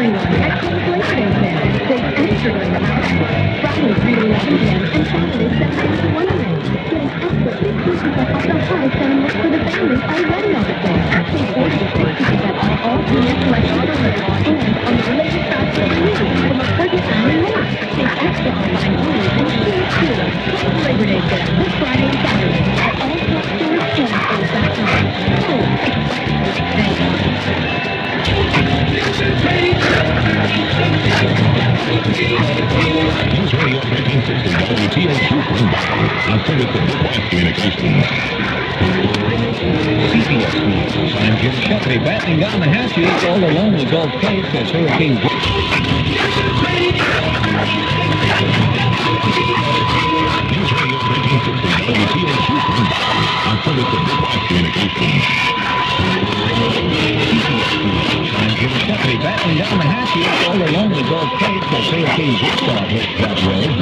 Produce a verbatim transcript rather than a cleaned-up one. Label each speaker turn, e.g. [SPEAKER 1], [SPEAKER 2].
[SPEAKER 1] everyone at Cole's Labor Day sale. Save extra during the holidays. Friday three to eleven p m and Saturday seven to one a m Get an extra fifteen percent off the holiday sentiment for the families already on the sale. Save forty to sixty percent off all premium collection programs and on the related fast food from a budget family more. Save extra on fine jewelry and shoes too. Cole's Labor Day sale this Friday and Saturday at all top stores and stores dot com. Cole's, thank you.
[SPEAKER 2] News Radio nineteen sixty W T H U a service of Midwest Communications. C B S News. I'm Jim Shepherd. Battening down the hatches all along the Gulf Coast as Hurricane
[SPEAKER 3] News Radio nineteen sixty W T H U a service of Midwest Communications.
[SPEAKER 2] I'm Jim Shepherd. Battening down the hatches all along the Gulf Coast as Hurricane Victor hits that way.